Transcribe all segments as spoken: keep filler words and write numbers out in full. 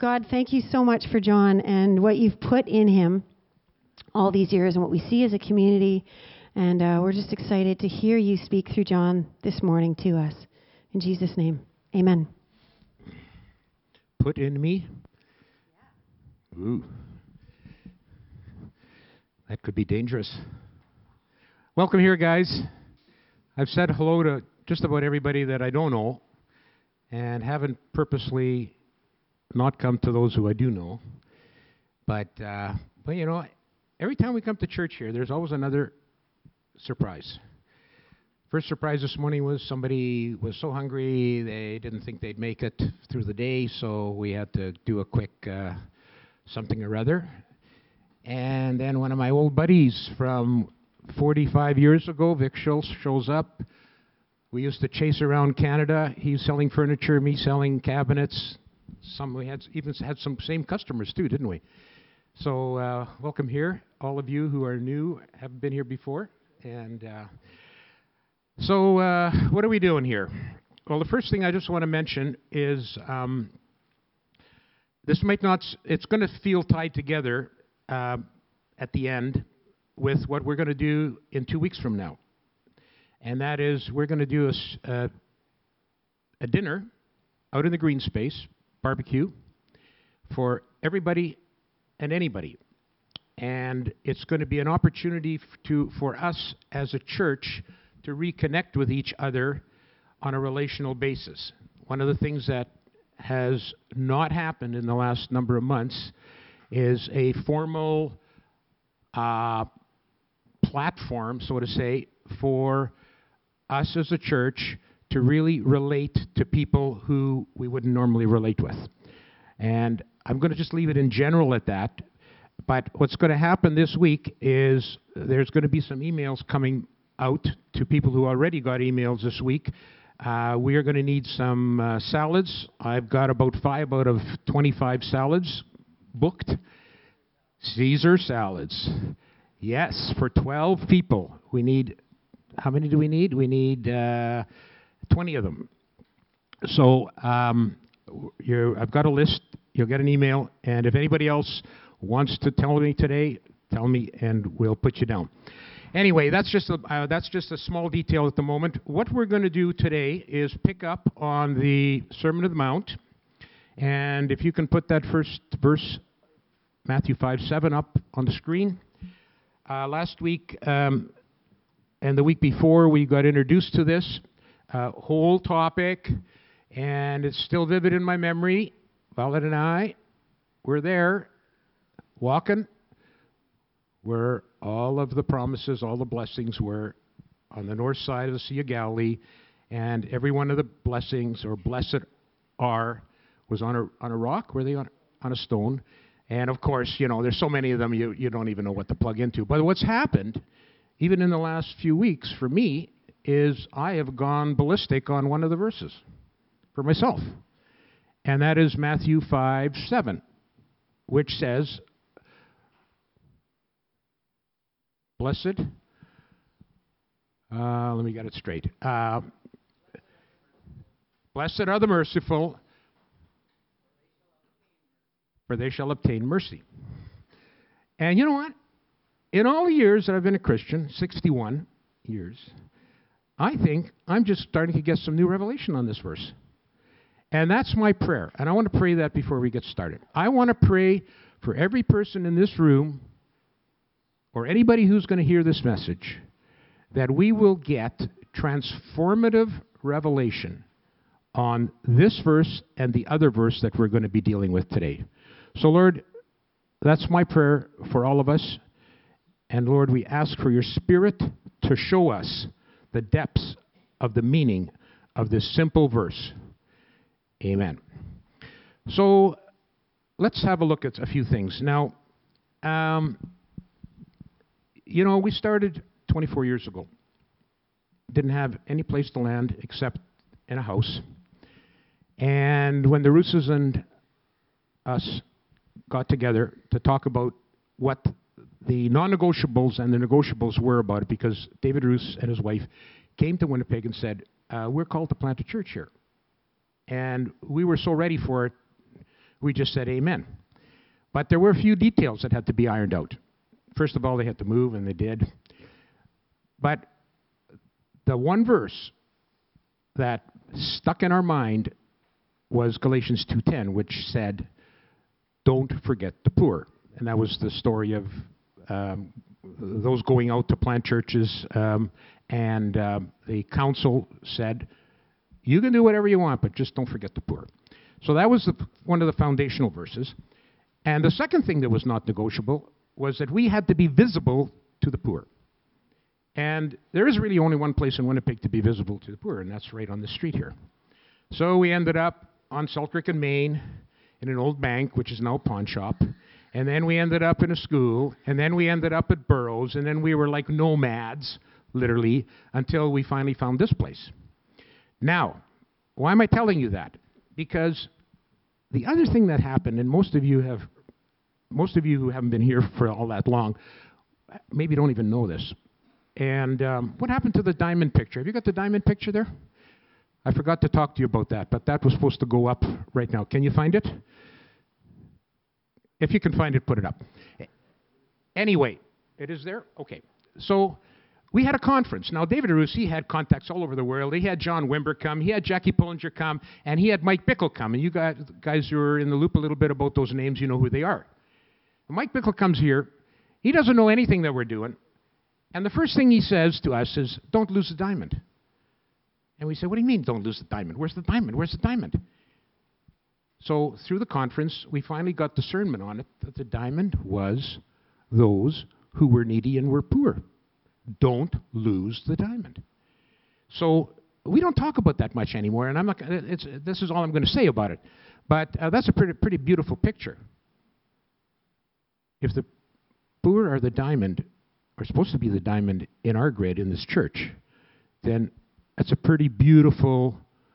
God, thank you so much for John and what you've put in him all these years and what we see as a community. And uh, we're just excited to hear you speak through John this morning to us. In Jesus' name, amen. Put in me? Ooh. That could be dangerous. Welcome here, guys. I've said hello to just about everybody that I don't know and haven't purposely not come to those who I do know. But, uh, but you know, every time we come to church here, there's always another surprise. First surprise this morning was somebody was so hungry they didn't think they'd make it through the day, so we had to do a quick uh, something or other. And then one of my old buddies from forty-five years ago, Vic Schultz, shows up. We used to chase around Canada. He's selling furniture, me selling cabinets. Some we had even had some same customers too, didn't we? So uh, welcome here, all of you who are new, haven't been here before. And uh, so uh, what are we doing here? Well, the first thing I just want to mention is um, this might not, it's going to feel tied together uh, at the end with what we're going to do in two weeks from now. And that is we're going to do a, a, a dinner out in the green space, barbecue, for everybody and anybody. And it's going to be an opportunity f- to for us as a church to reconnect with each other on a relational basis. One of the things that has not happened in the last number of months is a formal uh, platform, so to say, for us as a church to really relate to people who we wouldn't normally relate with. And I'm going to just leave it in general at that. But what's going to happen this week is there's going to be some emails coming out to people who already got emails this week. Uh, we are going to need some uh, salads. I've got about five out of twenty-five salads booked. Caesar salads. Yes, for twelve people. We need, how many do we need? We need uh, twenty of them. So um, you're, I've got a list. You'll get an email. And if anybody else wants to tell me today, tell me, and we'll put you down. Anyway, that's just a, uh, that's just a small detail at the moment. What we're going to do today is pick up on the Sermon on the Mount, and if you can put that first verse, Matthew five seven, up on the screen. Uh, last week um, and the week before, we got introduced to this uh, whole topic, and it's still vivid in my memory. Violet and I were there, walking, where all of the promises, all the blessings were on the north side of the Sea of Galilee, and every one of the blessings, or blessed are, was on a on a rock. Were they on on a stone? And of course, you know, there's so many of them you you don't even know what to plug into. But what's happened, even in the last few weeks, for me, is I have gone ballistic on one of the verses for myself, and that is Matthew five seven, which says, Blessed, uh, let me get it straight. Uh, Blessed are the merciful, for they shall obtain mercy. And you know what? In all the years that I've been a Christian, sixty-one years, I think I'm just starting to get some new revelation on this verse. And that's my prayer. And I want to pray that before we get started. I want to pray for every person in this room, or anybody who's going to hear this message, that we will get transformative revelation on this verse and the other verse that we're going to be dealing with today. So, Lord, that's my prayer for all of us. And, Lord, we ask for your Spirit to show us the depths of the meaning of this simple verse. Amen. So, let's have a look at a few things. Now, um... You know, we started twenty-four years ago. Didn't have any place to land except in a house. And when the Russes and us got together to talk about what the non-negotiables and the negotiables were about it, because David Roos and his wife came to Winnipeg and said, uh, we're called to plant a church here. And we were so ready for it. we just said amen. But there were a few details that had to be ironed out. First of all, they had to move, and they did. But the one verse that stuck in our mind was Galatians two ten, which said, don't forget the poor. And that was the story of um, those going out to plant churches, um, and um, the council said, you can do whatever you want, but just don't forget the poor. So that was the, one of the foundational verses. And the second thing that was not negotiable was that we had to be visible to the poor. And there is really only one place in Winnipeg to be visible to the poor, and that's right on the street here. So we ended up on Selkirk and Main in an old bank, which is now a pawn shop. And then we ended up in a school, and then we ended up at Burroughs, and then we were like nomads, literally, until we finally found this place. Now, why am I telling you that? Because the other thing that happened, and most of you have, most of you who haven't been here for all that long, maybe don't even know this. And um, what happened to the diamond picture? Have you got the diamond picture there? I forgot to talk to you about that, but that was supposed to go up right now. Can you find it? If you can find it, put it up. Anyway, it is there? Okay. So we had a conference. Now, David Arussi had contacts all over the world. He had John Wimber come. He had Jackie Pullinger come. And he had Mike Bickle come. And you guys, guys who are in the loop a little bit about those names, you know who they are. Mike Bickle comes here. He doesn't know anything that we're doing. And the first thing he says to us is, don't lose the diamond. And we say, what do you mean, don't lose the diamond? Where's the diamond? Where's the diamond? So through the conference, we finally got discernment on it that the diamond was those who were needy and were poor. Don't lose the diamond. So we don't talk about that much anymore, and I'm not. It's, this is all I'm going to say about it. But uh, that's a pretty, pretty beautiful picture. If the poor are the diamond, are supposed to be the diamond in our grid in this church, then that's a pretty beautiful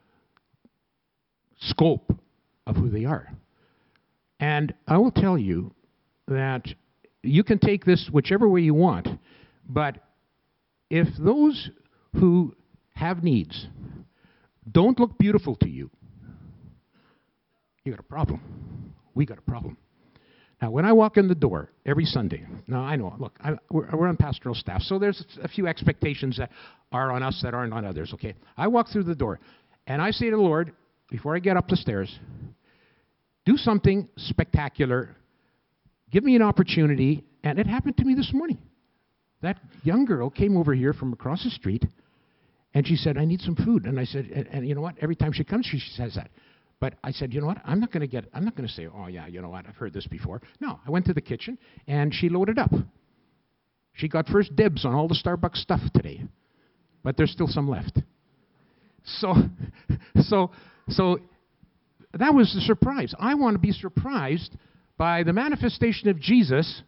scope of who they are. And I will tell you that you can take this whichever way you want, but if those who have needs don't look beautiful to you, you got a problem. We got a problem. Now, when I walk in the door every Sunday, now I know, look, I, we're, we're on pastoral staff, so there's a few expectations that are on us that aren't on others, okay? I walk through the door, and I say to the Lord, before I get up the stairs, do something spectacular. Give me an opportunity. And it happened to me this morning. That young girl came over here from across the street, and she said, I need some food. And I said, and, and you know what? Every time she comes, she says that. But I said, you know what? I'm not going to get, I'm not going to say, oh, yeah, you know what? I've heard this before. No, I went to the kitchen, and she loaded up. She got first dibs on all the Starbucks stuff today. But there's still some left. So, so, so that was the surprise. I want to be surprised by the manifestation of Jesus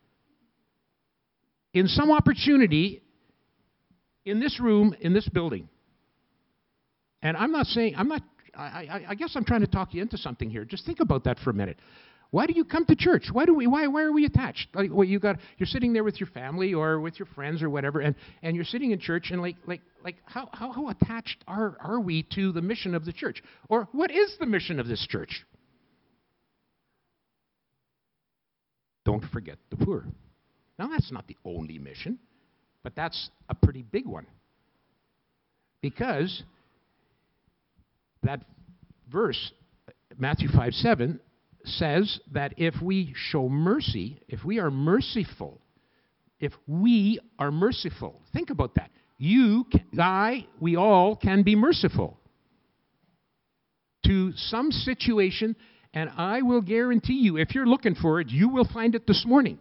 in some opportunity in this room, in this building. And I'm not saying, I'm not, I, I, I guess I'm trying to talk you into something here. Just think about that for a minute. Why do you come to church? Why do we? Why? Why are we attached? Like, well, you got. You're sitting there with your family or with your friends or whatever, and, and you're sitting in church, and like like like how, how how attached are are we to the mission of the church? Or what is the mission of this church? Don't forget the poor. Now that's not the only mission, but that's a pretty big one, because that verse, Matthew five seven. Says that if we show mercy, if we are merciful, if we are merciful, think about that. You, I, we all can be merciful to some situation, and I will guarantee you, if you're looking for it, you will find it this morning.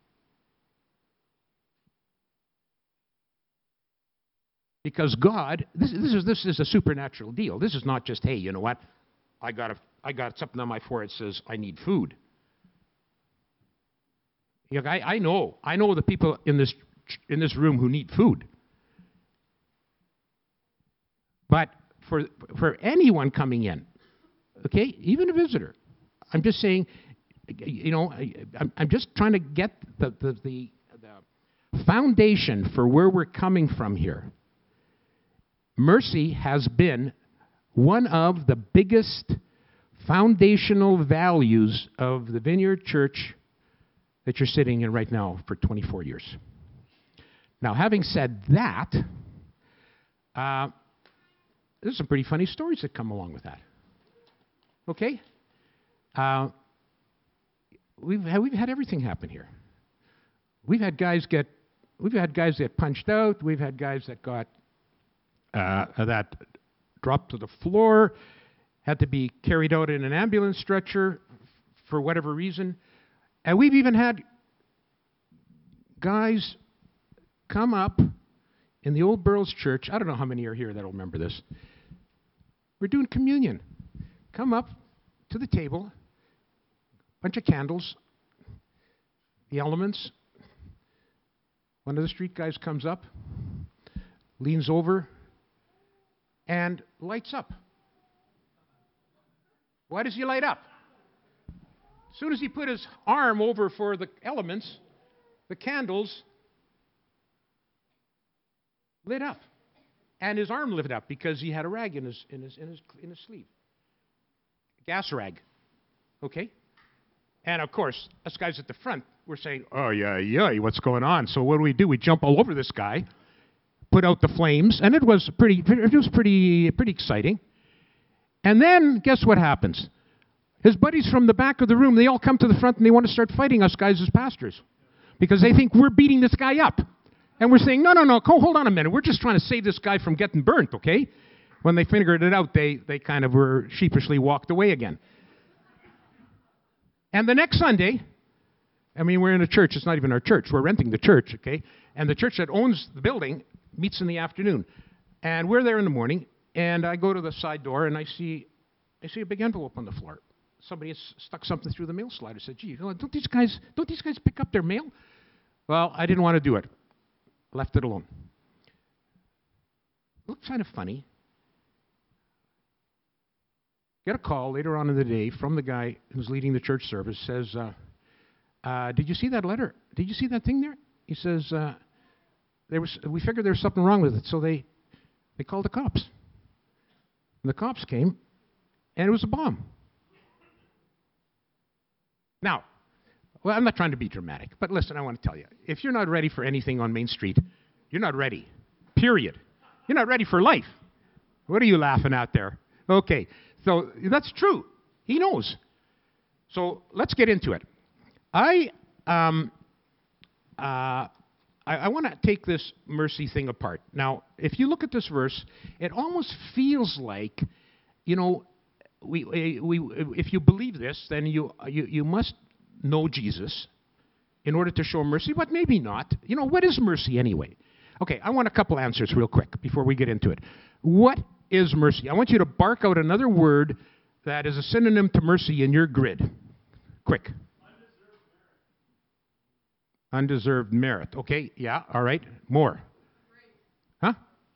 Because God, this, this is this is a supernatural deal. This is not just, hey, you know what, I got a I got something on my forehead that says, I need food. You know, I, I know. I know the people in this in this room who need food. But for for anyone coming in, okay, even a visitor, I'm just saying, you know, I, I'm, I'm just trying to get the, the, the, the foundation for where we're coming from here. Mercy has been one of the biggest foundational values of the Vineyard Church that you're sitting in right now for twenty-four years. Now, having said that, uh, there's some pretty funny stories that come along with that. Okay? Uh, we've had, we've had everything happen here. We've had guys get we've had guys get punched out. We've had guys that got uh, that dropped to the floor, had to be carried out in an ambulance stretcher for whatever reason. And we've even had guys come up in the Old Burroughs Church. I don't know how many are here that'll remember this. We're doing communion. Come up to the table, bunch of candles, the elements. One of the street guys comes up, leans over, and lights up. Why does he light up? As soon as he put his arm over for the elements, the candles lit up. And his arm lit up because he had a rag in his, in his, in his, in his sleeve. A gas rag. Okay? And of course, us guys at the front were saying, oh, yeah, yeah, what's going on? So what do we do? We jump all over this guy, put out the flames, and it was pretty, it was pretty, pretty exciting. And then, guess what happens? His buddies from the back of the room, they all come to the front and they want to start fighting us guys as pastors because they think we're beating this guy up. And we're saying, no, no, no, hold on a minute. We're just trying to save this guy from getting burnt, okay? When they figured it out, they, they kind of were sheepishly walked away again. And the next Sunday, I mean, we're in a church. It's not even our church. We're renting the church, okay? And the church that owns the building meets in the afternoon. And we're there in the morning, and I go to the side door, and I see I see a big envelope on the floor. Somebody has stuck something through the mail slide. I said, gee, don't these guys, don't these guys pick up their mail? Well, I didn't want to do it. Left it alone. Looked kind of funny. Get a call later on in the day from the guy who's leading the church service. Says, uh, uh, did you see that letter? Did you see that thing there? He says, uh, there was. We figured there was something wrong with it, so they they called the cops. And the cops came, and it was a bomb. Now, well, I'm not trying to be dramatic, but listen, I want to tell you, if you're not ready for anything on Main Street, you're not ready, period. You're not ready for life. What are you laughing at there? Okay, so that's true. He knows. So let's get into it. I, um, uh, I, I want to take this mercy thing apart. Now, if you look at this verse, it almost feels like, you know, we, we, we if you believe this, then you, you, you must know Jesus in order to show mercy, but maybe not. You know, what is mercy anyway? Okay, I want a couple answers real quick before we get into it. What is mercy? I want you to bark out another word that is a synonym to mercy in your grid. Quick. Undeserved merit. Okay, yeah, all right. More. Huh?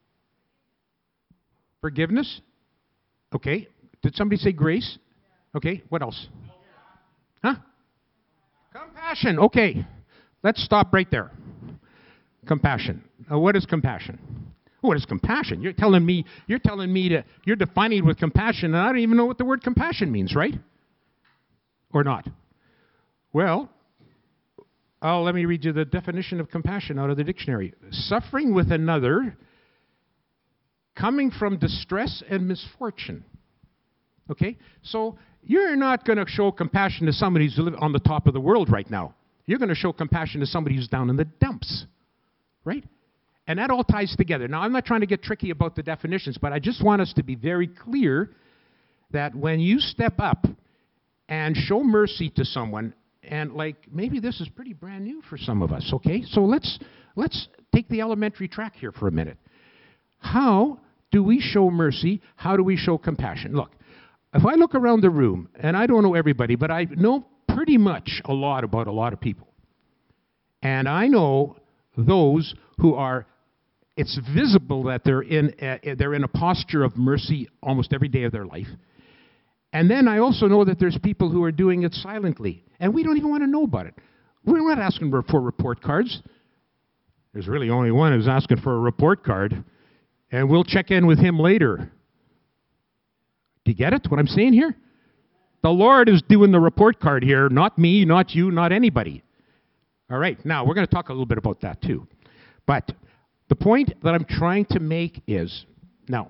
Forgiveness? Okay. Did somebody say grace? Okay, what else? Huh? Compassion. Okay. Let's stop right there. Compassion. Now, what is compassion? What is compassion? You're telling me, you're telling me to, you're defining it with compassion, and I don't even know what the word compassion means, right? Or not? Well, oh, let me read you the definition of compassion out of the dictionary. Suffering with another, coming from distress and misfortune. Okay? So you're not going to show compassion to somebody who's on the top of the world right now. You're going to show compassion to somebody who's down in the dumps. Right? And that all ties together. Now, I'm not trying to get tricky about the definitions, but I just want us to be very clear that when you step up and show mercy to someone, and like maybe this is pretty brand new for some of us, okay? So let's let's take the elementary track here for a minute. How do we show mercy? How do we show compassion? Look, if I look around the room, and I don't know everybody, but I know pretty much a lot about a lot of people. And I know those who are, it's visible that they're in a, they're in a posture of mercy almost every day of their life. And then I also know that there's people who are doing it silently, and we don't even want to know about it. We're not asking for report cards. There's really only one who's asking for a report card, and we'll check in with him later. Do you get it, what I'm saying here? The Lord is doing the report card here, not me, not you, not anybody. All right, now we're going to talk a little bit about that too. But the point that I'm trying to make is, now,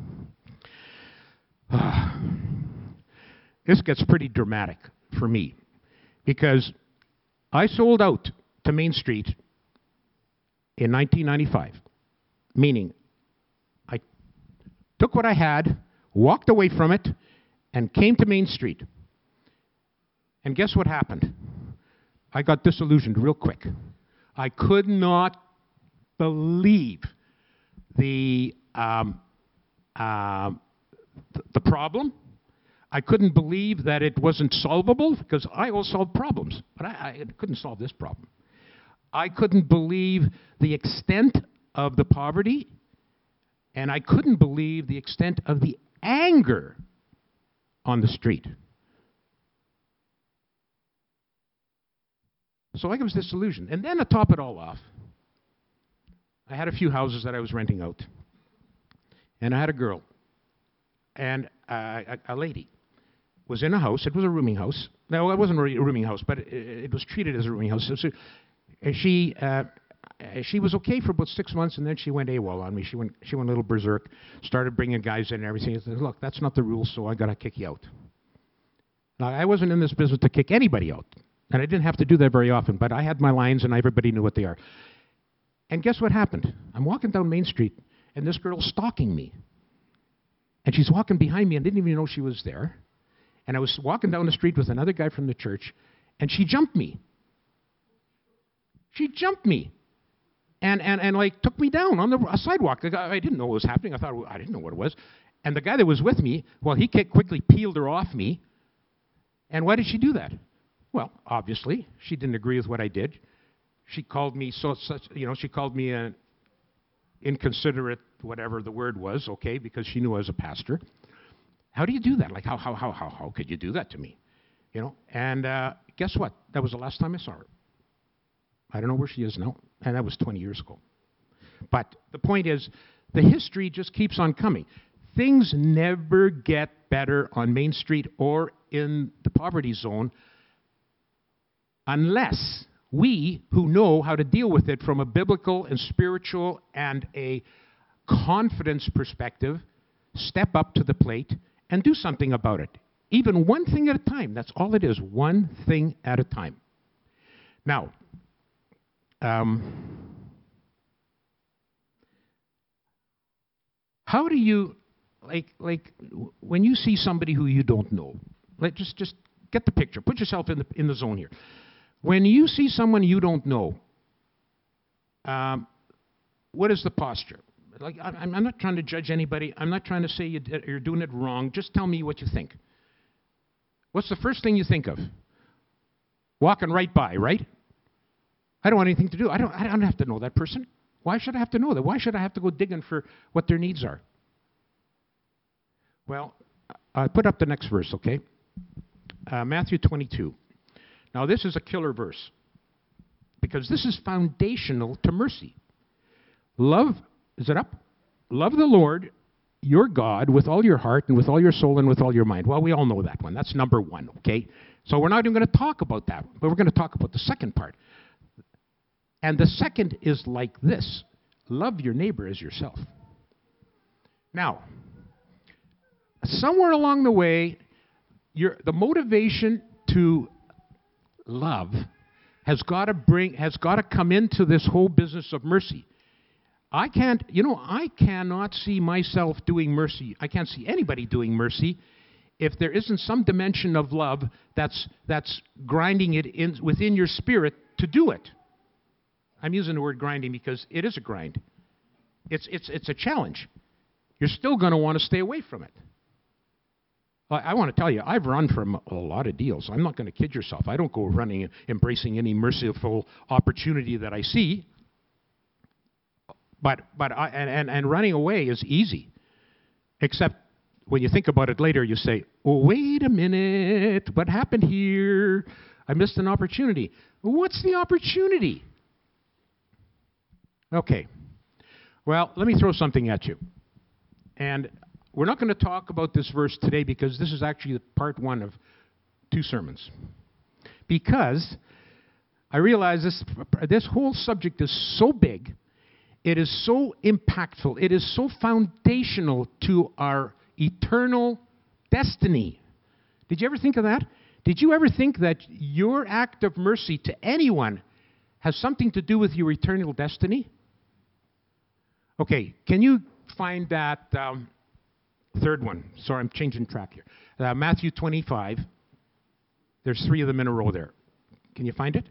uh, this gets pretty dramatic for me because I sold out to Main Street in nineteen ninety-five, meaning I took what I had, walked away from it, and came to Main Street. And guess what happened? I got disillusioned real quick. I could not believe the um, uh, th- the problem. I couldn't believe that it wasn't solvable because I will solve problems, but I, I couldn't solve this problem. I couldn't believe the extent of the poverty, and I couldn't believe the extent of the anger on the street. So I was disillusioned. And then to top it all off, I had a few houses that I was renting out. And I had a girl, and uh, a, a lady was in a house. It was a rooming house. No, it wasn't really a rooming house, but it, it was treated as a rooming house. So, so she uh, she was okay for about six months, and then she went AWOL on me. She went she went a little berserk, started bringing guys in and everything. I said, look, that's not the rule, so I got to kick you out. Now, I wasn't in this business to kick anybody out, and I didn't have to do that very often, but I had my lines, and everybody knew what they are. And guess what happened? I'm walking down Main Street, and this girl's stalking me. And she's walking behind me and didn't even know she was there. And I was walking down the street with another guy from the church, and she jumped me. She jumped me. And, and, and like, took me down on the a sidewalk. The guy, I didn't know what was happening. I thought, I didn't know what it was. And the guy that was with me, well, he quickly peeled her off me. And why did she do that? Well, obviously, she didn't agree with what I did. She called me, so such, you know, she called me an inconsiderate, whatever the word was, okay, because she knew I was a pastor. How do you do that? Like, how, how, how, how, how could you do that to me? You know, and uh, guess what? That was the last time I saw her. I don't know where she is now, and that was twenty years ago. But the point is, the history just keeps on coming. Things never get better on Main Street or in the poverty zone unless we, who know how to deal with it from a biblical and spiritual and a confidence perspective, step up to the plate and do something about it. Even one thing at a time. That's all it is, one thing at a time. Now, um, how do you, like, like when you see somebody who you don't know, like just, just get the picture. Put yourself in the, in the zone here. When you see someone you don't know, um, what is the posture? Like, I, I'm not trying to judge anybody. I'm not trying to say you did, you're doing it wrong. Just tell me what you think. What's the first thing you think of? Walking right by, right? I don't want anything to do. I don't, I don't have to know that person. Why should I have to know that? Why should I have to go digging for what their needs are? Well, I put up the next verse, okay? Uh, Matthew twenty-two. Now, this is a killer verse because this is foundational to mercy. Love, is it up? Love the Lord, your God, with all your heart and with all your soul and with all your mind. Well, we all know that one. That's number one, okay? So we're not even going to talk about that, but we're going to talk about the second part. And the second is like this. Love your neighbor as yourself. Now, somewhere along the way, your, the motivation to love has got to bring, has got to come into this whole business of mercy. I can't, you know, I cannot see myself doing mercy. I can't see anybody doing mercy if there isn't some dimension of love that's that's grinding it in within your spirit to do it. I'm using the word grinding because it is a grind. It's it's it's a challenge. You're still going to want to stay away from it. I want to tell you, I've run from a lot of deals. I'm not going to kid yourself. I don't go running, embracing any merciful opportunity that I see. But but I, and, and, and running away is easy. Except when you think about it later, you say, oh, wait a minute. What happened here? I missed an opportunity. What's the opportunity? Okay. Well, let me throw something at you. And we're not going to talk about this verse today because this is actually part one of two sermons. Because I realize this, this whole subject is so big, it is so impactful, it is so foundational to our eternal destiny. Did you ever think of that? Did you ever think that your act of mercy to anyone has something to do with your eternal destiny? Okay, can you find that um, third one? Sorry, I'm changing track here. Uh, Matthew twenty-five. There's three of them in a row there. Can you find it?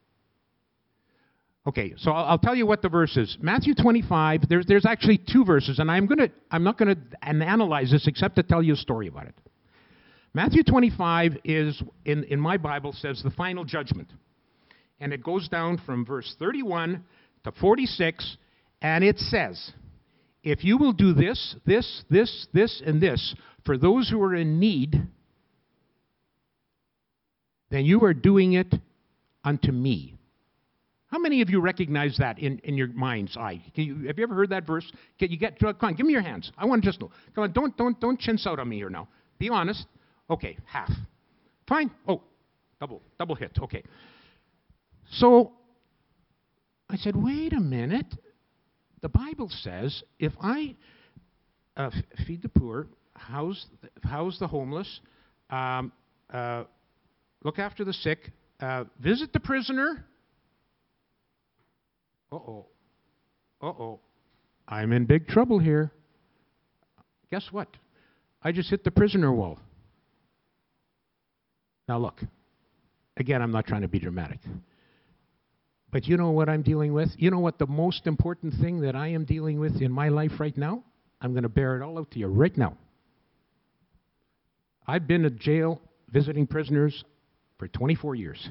Okay, so I'll, I'll tell you what the verse is. Matthew twenty-five, there's, there's actually two verses, and I'm gonna, I'm not going to analyze this except to tell you a story about it. Matthew twenty-five is, in, in my Bible, says the final judgment. And it goes down from verse thirty-one to forty-six, and it says, if you will do this, this, this, this, and this for those who are in need, then you are doing it unto me. How many of you recognize that in, in your mind's eye? Can you, have you ever heard that verse? Can you get, come on, give me your hands. I want to just know. Come on, don't, don't, don't chintz out on me here now. Be honest. Okay, half. Fine. Oh, double, double hit. Okay. So I said, wait a minute. The Bible says if I uh, f- feed the poor, house, house the homeless, um, uh, look after the sick, uh, visit the prisoner. Uh-oh. Uh-oh. I'm in big trouble here. Guess what? I just hit the prisoner wall. Now look, again, I'm not trying to be dramatic. But you know what I'm dealing with? You know what the most important thing that I am dealing with in my life right now? I'm going to bear it all out to you right now. I've been in jail visiting prisoners for twenty-four years.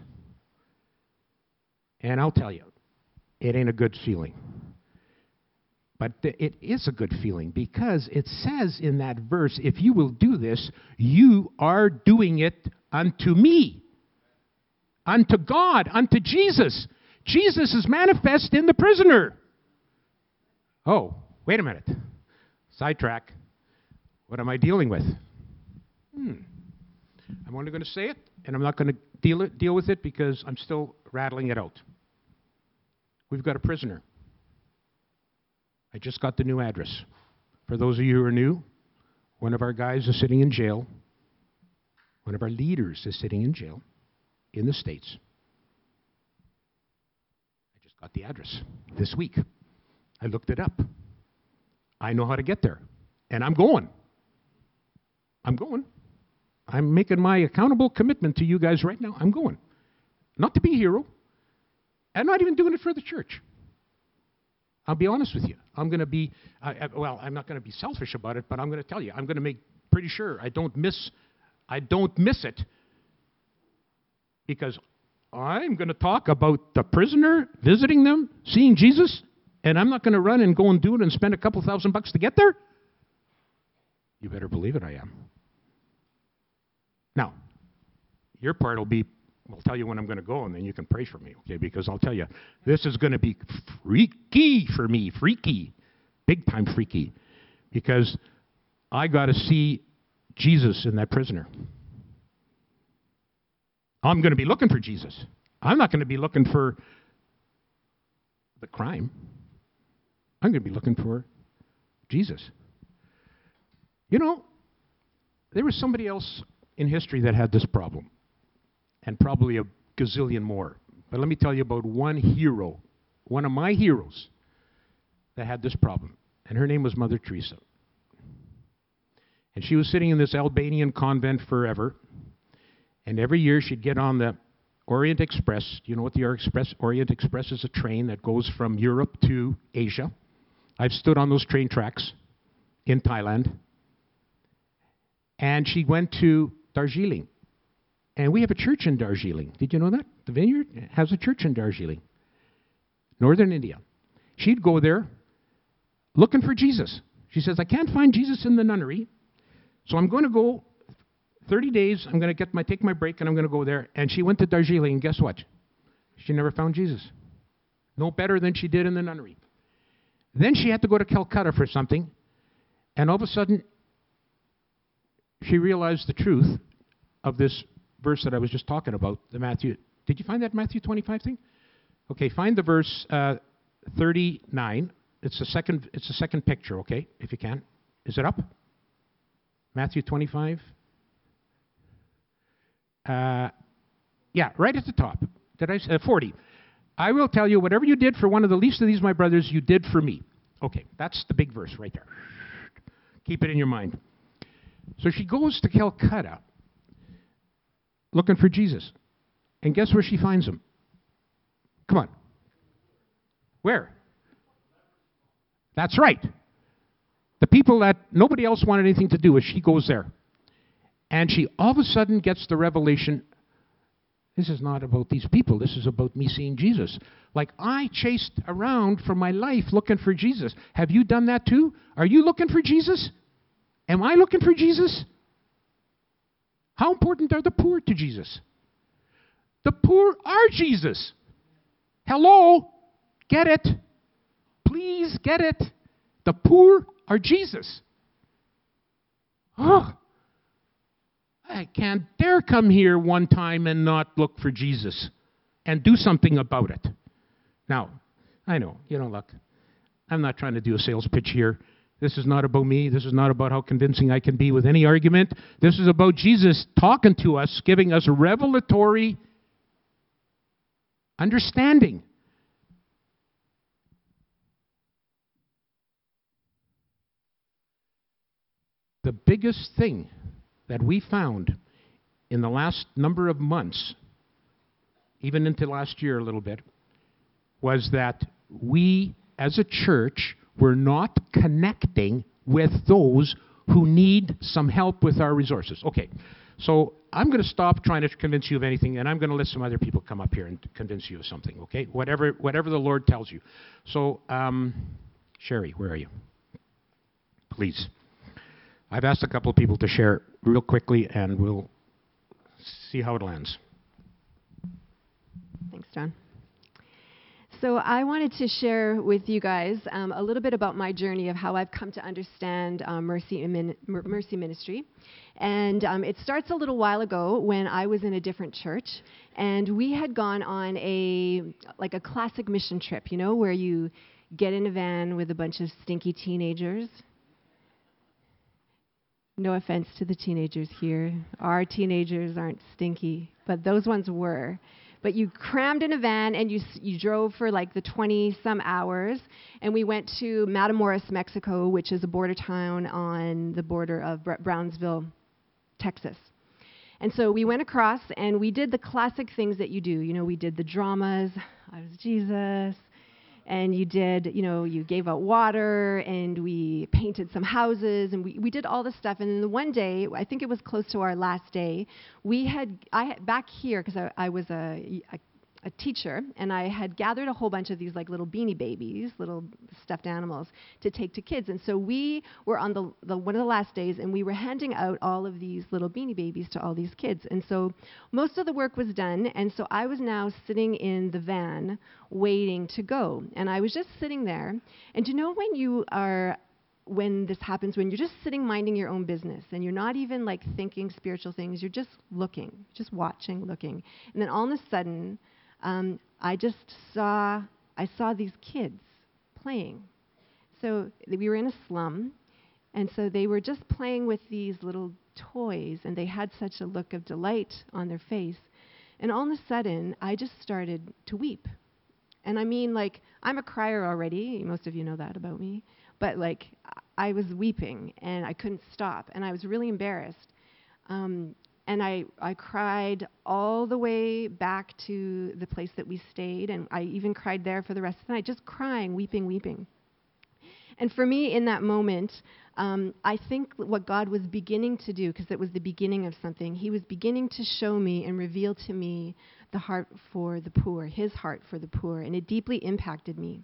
And I'll tell you, it ain't a good feeling. But th- it is a good feeling because it says in that verse, if you will do this, you are doing it unto me, unto God, unto Jesus. Jesus is manifest in the prisoner. Oh, wait a minute. Sidetrack. What am I dealing with? Hmm. I'm only going to say it, and I'm not going to deal it, deal with it because I'm still rattling it out. We've got a prisoner. I just got the new address. For those of you who are new, one of our guys is sitting in jail. One of our leaders is sitting in jail in the States. I just got the address this week. I looked it up. I know how to get there. And I'm going. I'm going. I'm making my accountable commitment to you guys right now. I'm going. Not to be a hero. I'm not even doing it for the church. I'll be honest with you. I'm going to be, uh, well, I'm not going to be selfish about it, but I'm going to tell you, I'm going to make pretty sure I don't miss, I don't miss it, because I'm going to talk about the prisoner, visiting them, seeing Jesus, and I'm not going to run and go and do it and spend a couple thousand bucks to get there. You better believe it, I am. Now, your part will be, I'll tell you when I'm going to go, and then you can pray for me, okay? Because I'll tell you, this is going to be freaky for me, freaky, big time freaky, because I got to see Jesus in that prisoner. I'm going to be looking for Jesus. I'm not going to be looking for the crime. I'm going to be looking for Jesus. You know, there was somebody else in history that had this problem, and probably a gazillion more. But let me tell you about one hero, one of my heroes, that had this problem. And her name was Mother Teresa. And she was sitting in this Albanian convent forever. And every year she'd get on the Orient Express. Do you know what the Express, Orient Express is? A train that goes from Europe to Asia. I've stood on those train tracks in Thailand. And she went to Darjeeling. And we have a church in Darjeeling. Did you know that? The Vineyard has a church in Darjeeling, northern India. She'd go there looking for Jesus. She says, I can't find Jesus in the nunnery, so I'm going to go thirty days. I'm going to get my take my break, and I'm going to go there. And she went to Darjeeling, and guess what? She never found Jesus. No better than she did in the nunnery. Then she had to go to Calcutta for something, and all of a sudden, she realized the truth of this verse that I was just talking about, the Matthew. Did you find that Matthew twenty-five thing? Okay, find the verse uh, thirty-nine. It's the second. It's the second picture. Okay, if you can, is it up? Matthew twenty-five. Uh, yeah, right at the top. Did I say uh, forty? I will tell you, whatever you did for one of the least of these, my brothers, you did for me. Okay, that's the big verse right there. Keep it in your mind. So she goes to Calcutta looking for Jesus. And guess where she finds him? Come on. Where? That's right. The people that nobody else wanted anything to do with, she goes there. And she all of a sudden gets the revelation, this is not about these people. This is about me seeing Jesus. Like, I chased around for my life looking for Jesus. Have you done that too? Are you looking for Jesus? Am I looking for Jesus? How important are the poor to Jesus? The poor are Jesus. Hello? Get it? Please get it. The poor are Jesus. Oh, I can't dare come here one time and not look for Jesus and do something about it. Now, I know, you know, look, I'm not trying to do a sales pitch here. This is not about me. This is not about how convincing I can be with any argument. This is about Jesus talking to us, giving us revelatory understanding. The biggest thing that we found in the last number of months, even into last year a little bit, was that we as a church were not connecting with those who need some help with our resources. Okay, so I'm going to stop trying to convince you of anything, and I'm going to let some other people come up here and convince you of something, okay? Whatever whatever the Lord tells you. So, um, Sherry, where are you? Please. I've asked a couple of people to share real quickly, and we'll see how it lands. Thanks, John. So I wanted to share with you guys um, a little bit about my journey of how I've come to understand um, Mercy, Min- Mercy Ministry. And um, it starts a little while ago when I was in a different church, and we had gone on a like a classic mission trip, you know, where you get in a van with a bunch of stinky teenagers. No offense to the teenagers here. Our teenagers aren't stinky, but those ones were. But you crammed in a van and you you drove for like the twenty-some hours, and we went to Matamoros, Mexico, which is a border town on the border of Br- Brownsville, Texas. And so we went across, and we did the classic things that you do. You know, we did the dramas. I was Jesus. And you did, you know, you gave out water, and we painted some houses, and we, we did all this stuff. And then the one day, I think it was close to our last day, we had, I had back here, because I, I was a, a, a teacher, and I had gathered a whole bunch of these like little beanie babies, little stuffed animals, to take to kids. And so we were on the, the one of the last days, and we were handing out all of these little beanie babies to all these kids. And so most of the work was done, and so I was now sitting in the van waiting to go. And I was just sitting there. And you know when you are, when this happens, when you're just sitting minding your own business, and you're not even like thinking spiritual things, you're just looking, just watching, looking. And then all of a sudden, um, I just saw, I saw these kids playing. So we were in a slum, and so they were just playing with these little toys, and they had such a look of delight on their face. And all of a sudden, I just started to weep. And I mean, like, I'm a crier already. Most of you know that about me. But, like, I was weeping, and I couldn't stop. And I was really embarrassed. Um, and I, I cried all the way back to the place that we stayed. And I even cried there for the rest of the night, just crying, weeping, weeping. And for me, in that moment, um, I think what God was beginning to do, because it was the beginning of something, he was beginning to show me and reveal to me the heart for the poor, his heart for the poor, and it deeply impacted me.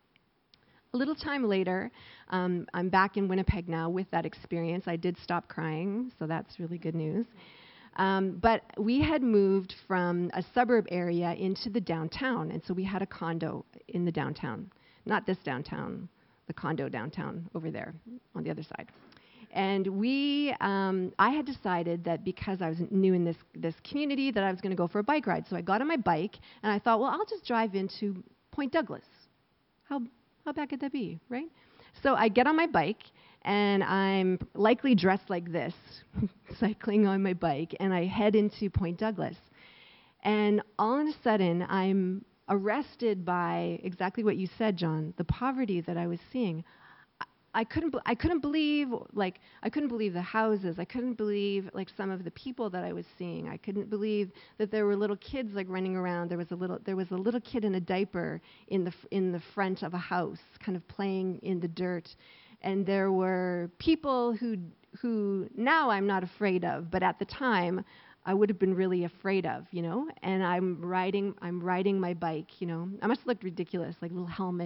A little time later, um, I'm back in Winnipeg now with that experience. I did stop crying, so that's really good news. Um, but we had moved from a suburb area into the downtown, and so we had a condo in the downtown. Not this downtown, the condo downtown over there on the other side. And we, um, I had decided that because I was new in this this community, that I was going to go for a bike ride. So I got on my bike, and I thought, well, I'll just drive into Point Douglas. How how bad could that be, right? So I get on my bike, and I'm likely dressed like this, cycling on my bike, and I head into Point Douglas. And all of a sudden, I'm arrested by exactly what you said, John, the poverty that I was seeing. I, I couldn't, be- I couldn't believe, like, I couldn't believe the houses. I couldn't believe, like, some of the people that I was seeing. I couldn't believe that there were little kids, like, running around. There was a little, there was a little kid in a diaper in the f- in the front of a house, kind of playing in the dirt. And there were people who who now I'm not afraid of, but at the time I would have been really afraid of, you know. And I'm riding I'm riding my bike, you know. I must have looked ridiculous, like a little helmet,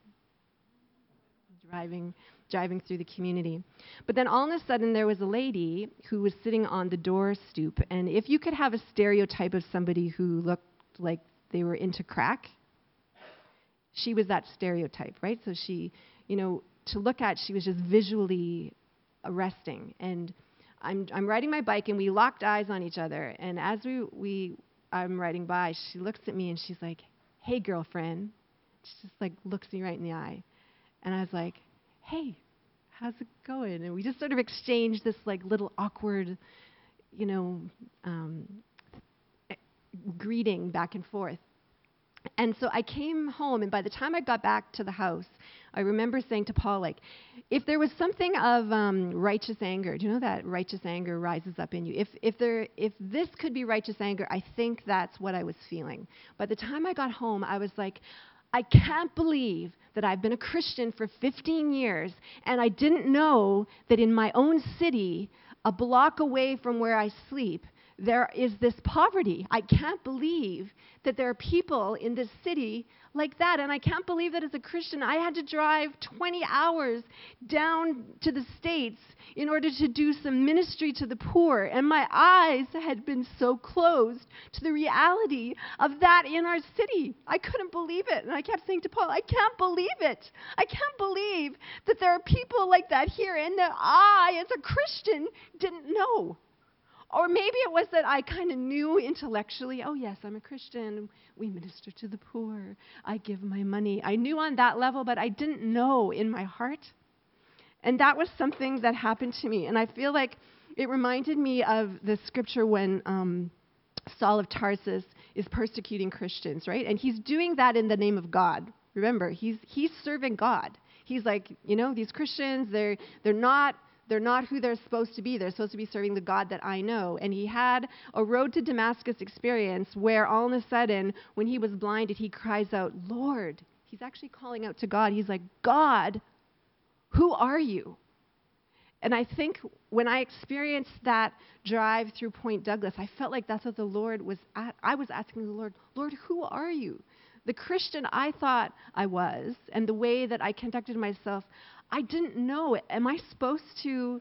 driving driving through the community. But then all of a sudden there was a lady who was sitting on the door stoop, and if you could have a stereotype of somebody who looked like they were into crack, she was that stereotype, right? So she, you know, to look at, she was just visually arresting. And I'm I'm riding my bike, and we locked eyes on each other. And as we we I'm riding by, she looks at me and she's like, "Hey, girlfriend." She just like looks me right in the eye, and I was like, "Hey, how's it going?" And we just sort of exchanged this like little awkward, you know, um, greeting back and forth. And so I came home, and by the time I got back to the house, I remember saying to Paul, like, if there was something of um, righteous anger, do you know that righteous anger rises up in you? If if there if this could be righteous anger, I think that's what I was feeling. By the time I got home, I was like, I can't believe that I've been a Christian for fifteen years, and I didn't know that in my own city, a block away from where I sleep, there is this poverty. I can't believe that there are people in this city like that. And I can't believe that as a Christian, I had to drive twenty hours down to the States in order to do some ministry to the poor. And my eyes had been so closed to the reality of that in our city. I couldn't believe it. And I kept saying to Paul, I can't believe it. I can't believe that there are people like that here and that I, as a Christian, didn't know. Or maybe it was that I kind of knew intellectually, oh, yes, I'm a Christian. We minister to the poor. I give my money. I knew on that level, but I didn't know in my heart. And that was something that happened to me. And I feel like it reminded me of the scripture when um, Saul of Tarsus is persecuting Christians, right? And he's doing that in the name of God. Remember, he's he's serving God. He's like, you know, these Christians, they're they're not They're not who they're supposed to be. They're supposed to be serving the God that I know. And he had a road to Damascus experience where all of a sudden, when he was blinded, he cries out, Lord. He's actually calling out to God. He's like, God, who are you? And I think when I experienced that drive through Point Douglas, I felt like that's what the Lord was at. I was asking the Lord, Lord, who are you? The Christian I thought I was, and the way that I conducted myself, I didn't know. Am I supposed to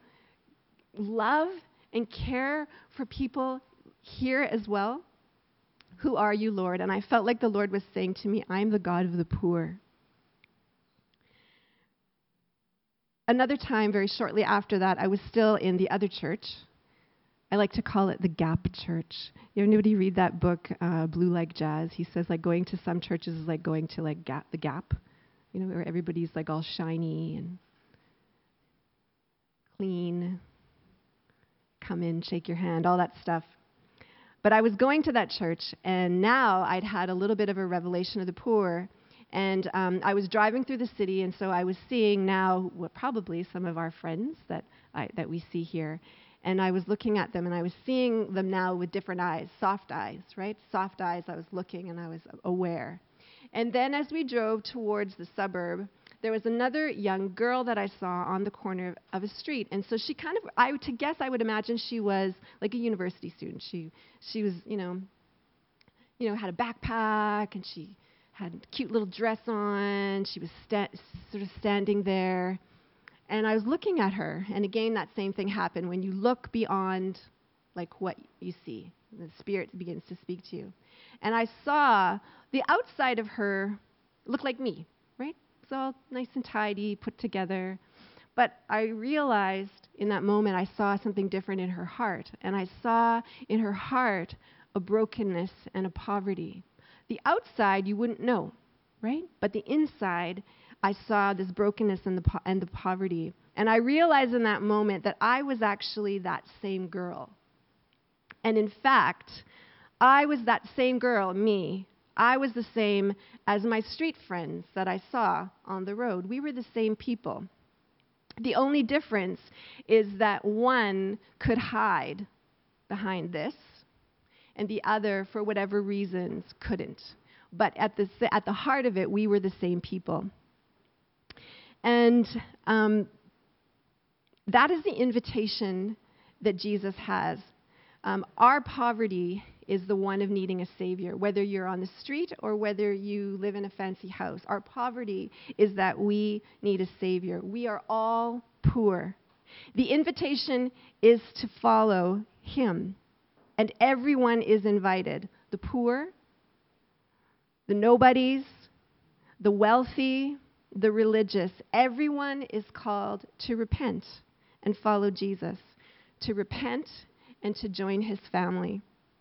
love and care for people here as well? Who are you, Lord? And I felt like the Lord was saying to me, I'm the God of the poor. Another time, very shortly after that, I was still in the other church. I like to call it the Gap Church. You anybody read that book, uh, Blue Like Jazz? He says like going to some churches is like going to like Gap, the Gap. You know, where everybody's like all shiny and clean, come in, shake your hand, all that stuff. But I was going to that church, and now I'd had a little bit of a revelation of the poor, and um, I was driving through the city, and so I was seeing now what probably some of our friends that I, that we see here, and I was looking at them, and I was seeing them now with different eyes, soft eyes, right? Soft eyes, I was looking, and I was aware. And then as we drove towards the suburb, there was another young girl that I saw on the corner of a street. And so she kind of, I would, to guess, I would imagine she was like a university student. She she was, you know, you know, had a backpack, and she had a cute little dress on. She was sta- sort of standing there. And I was looking at her. And again, that same thing happened when you look beyond like what you see. The Spirit begins to speak to you. And I saw the outside of her look like me, right? It's all nice and tidy, put together. But I realized in that moment I saw something different in her heart. And I saw in her heart a brokenness and a poverty. The outside you wouldn't know, right? But the inside, I saw this brokenness and the, po- and the poverty. And I realized in that moment that I was actually that same girl. And in fact, I was that same girl, me. I was the same as my street friends that I saw on the road. We were the same people. The only difference is that one could hide behind this, and the other, for whatever reasons, couldn't. But at the, at the heart of it, we were the same people. And um, that is the invitation that Jesus has. Um, our poverty is the one of needing a Savior, whether you're on the street or whether you live in a fancy house. Our poverty is that we need a Savior. We are all poor. The invitation is to follow Him, and everyone is invited. The poor, the nobodies, the wealthy, the religious. Everyone is called to repent and follow Jesus, to repent and to join His family.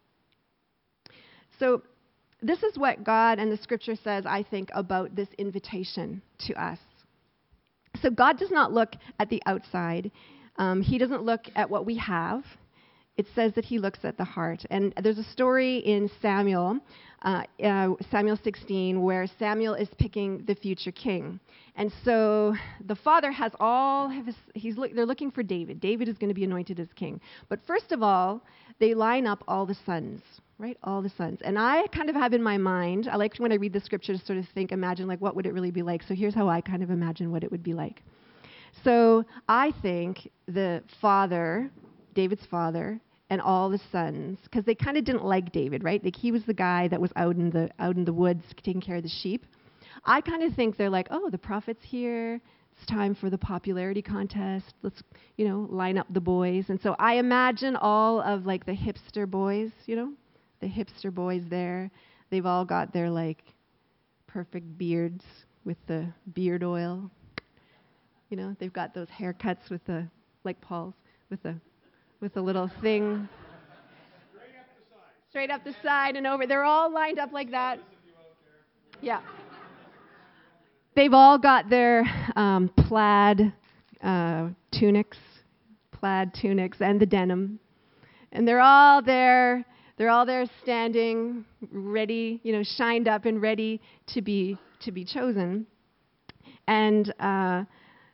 So this is what God and the Scripture says, I think, about this invitation to us. So God does not look at the outside. Um, he doesn't look at what we have. It says that He looks at the heart. And there's a story in Samuel, uh, uh, Samuel sixteen, where Samuel is picking the future king. And so the father has all of his, he's look, they're looking for David. David is going to be anointed as king. But first of all, they line up all the sons, right? All the sons. And I kind of have in my mind, I like when I read the scripture to sort of think, imagine, like, what would it really be like? So here's how I kind of imagine what it would be like. So I think the father, David's father, and all the sons, because they kind of didn't like David, right? Like, he was the guy that was out in the out in the woods taking care of the sheep. I kind of think they're like, oh, the prophet's here. It's time for the popularity contest. Let's, you know, line up the boys. And so I imagine all of, like, the hipster boys, you know, the hipster boys there. They've all got their, like, perfect beards with the beard oil. You know, they've got those haircuts with the, like Paul's, with the, with the little thing. Straight up the side. Straight up the side and over. They're all lined up like that. Yeah. They've all got their um, plaid uh, tunics, plaid tunics, and the denim, and they're all there. They're all there, standing, ready, you know, shined up and ready to be to be chosen. And uh,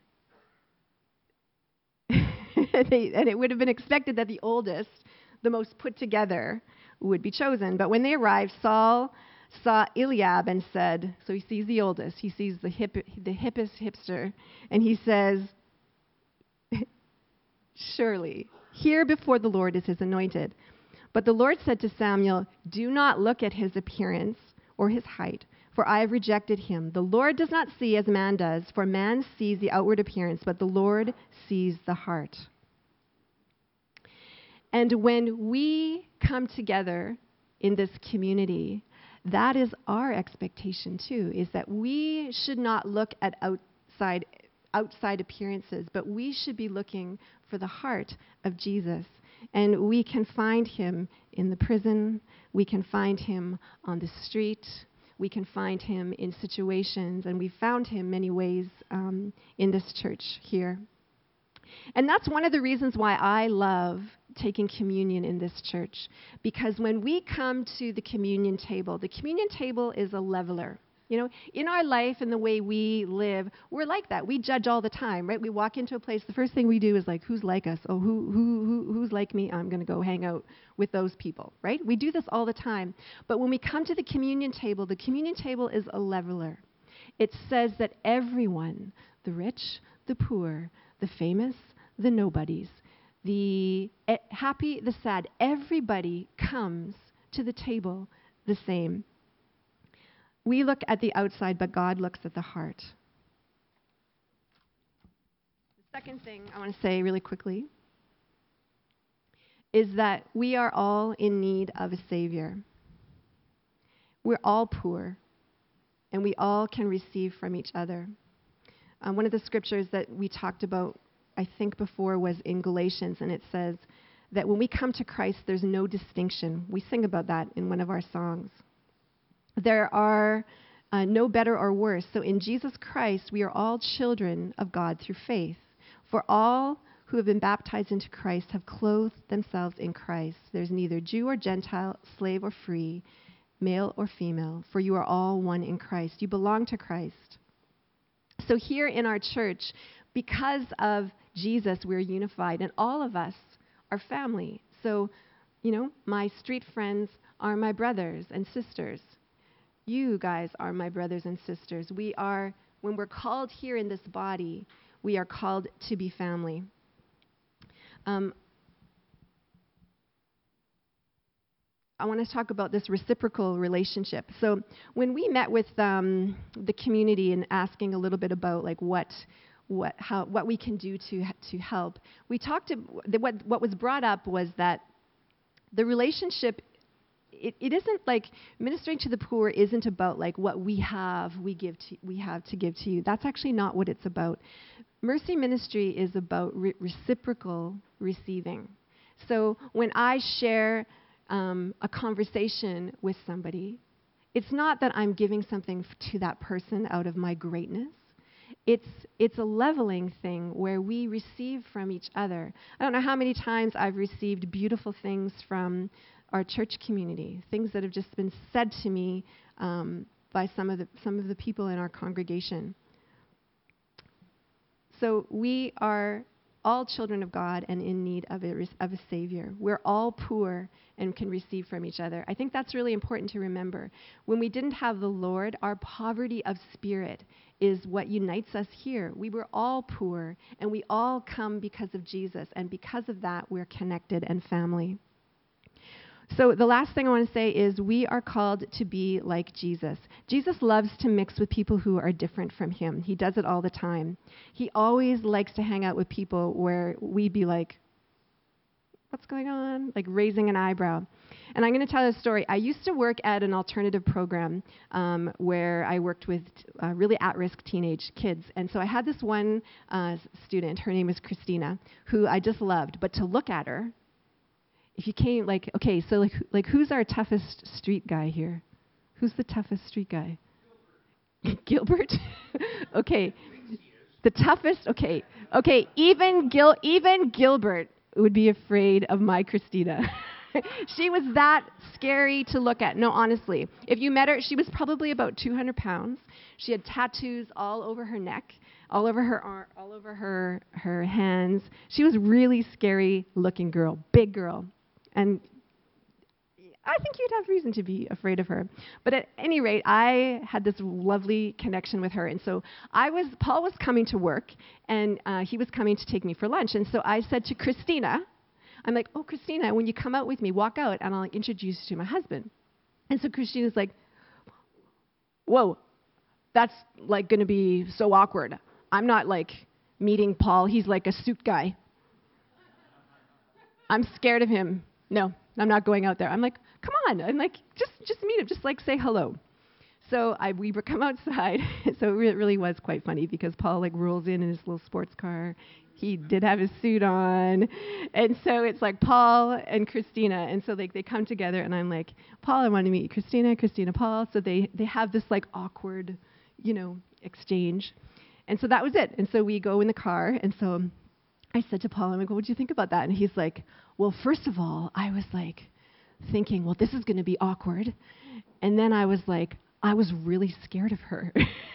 they, and it would have been expected that the oldest, the most put together, would be chosen. But when they arrived, Saul saw Eliab and said, so he sees the oldest, he sees the hip, the hippest hipster, and he says, surely, here before the Lord is his anointed. But the Lord said to Samuel, do not look at his appearance or his height, for I have rejected him. The Lord does not see as man does, for man sees the outward appearance, but the Lord sees the heart. And when we come together in this community, that is our expectation too, is that we should not look at outside outside appearances, but we should be looking for the heart of Jesus. And we can find him in the prison, we can find him on the street, we can find him in situations, and we found him many ways um, in this church here. And that's one of the reasons why I love taking communion in this church, because when we come to the communion table, the communion table is a leveler. You know, in our life and the way we live, we're like that. We judge all the time, right? We walk into a place, the first thing we do is like, who's like us? Oh, who, who, who who's like me? I'm going to go hang out with those people, right? We do this all the time. But when we come to the communion table, the communion table is a leveler. It says that everyone, the rich, the poor, the famous, the nobodies, the happy, the sad, everybody comes to the table the same. We look at the outside, but God looks at the heart. The second thing I want to say really quickly is that we are all in need of a Savior. We're all poor, and we all can receive from each other. Um, one of the scriptures that we talked about, I think before, was in Galatians, and it says that when we come to Christ, there's no distinction. We sing about that in one of our songs. There are uh, no better or worse. So in Jesus Christ, we are all children of God through faith. For all who have been baptized into Christ have clothed themselves in Christ. There's neither Jew or Gentile, slave or free, male or female, for you are all one in Christ. You belong to Christ. So here in our church, because of Jesus, we're unified, and all of us are family. So, you know, my street friends are my brothers and sisters. You guys are my brothers and sisters. We are, when we're called here in this body, we are called to be family. Um, I want to talk about this reciprocal relationship. So when we met with um, the community and asking a little bit about like what, what, how, what we can do to to help, we talked. To, what what was brought up was that the relationship. It, it isn't like ministering to the poor isn't about like what we have we give to we have to give to you. That's actually not what it's about. Mercy ministry is about re- reciprocal receiving. So when I share um, a conversation with somebody, it's not that I'm giving something f- to that person out of my greatness. It's it's a leveling thing where we receive from each other. I don't know how many times I've received beautiful things from our church community, things that have just been said to me um, by some of the some of the people in our congregation. So we are all children of God and in need of a, of a Savior. We're all poor and can receive from each other. I think that's really important to remember. When we didn't have the Lord, our poverty of spirit is what unites us here. We were all poor, and we all come because of Jesus, and because of that, we're connected and family. So the last thing I want to say is we are called to be like Jesus. Jesus loves to mix with people who are different from him. He does it all the time. He always likes to hang out with people where we'd be like, what's going on? Like raising an eyebrow. And I'm going to tell you a story. I used to work at an alternative program um, where I worked with uh, really at-risk teenage kids. And so I had this one uh, student, her name was Christina, who I just loved. But to look at her, if you came, like, okay, so like, like who's our toughest street guy here? Who's the toughest street guy? Gilbert? Okay. The toughest, okay. Okay, even Gil, even Gilbert would be afraid of my Christina. She was that scary to look at. No, honestly. If you met her, she was probably about two hundred pounds. She had tattoos all over her neck, all over her arm, all over her, her hands. She was really scary looking girl, big girl. And I think you'd have reason to be afraid of her. But at any rate, I had this lovely connection with her. And so I was, Paul was coming to work, and uh, he was coming to take me for lunch. And so I said to Christina, I'm like, oh, Christina, when you come out with me, walk out, and I'll introduce you to my husband. And so Christina's like, whoa, that's like going to be so awkward. I'm not like meeting Paul. He's like a suit guy. I'm scared of him. No, I'm not going out there. I'm like, come on. I'm like, just just meet him. Just like say hello. So I we come outside. So it really was quite funny because Paul like rolls in in his little sports car. He did have his suit on. And so it's like Paul and Christina. And so like they come together and I'm like, Paul, I want to meet you. Christina, Christina, Paul. So they, they have this like awkward, you know, exchange. And so that was it. And so we go in the car. And so I said to Paul, I'm like, well, what do you think about that? And he's like, well, first of all, I was like thinking, well, this is going to be awkward. And then I was like, I was really scared of her.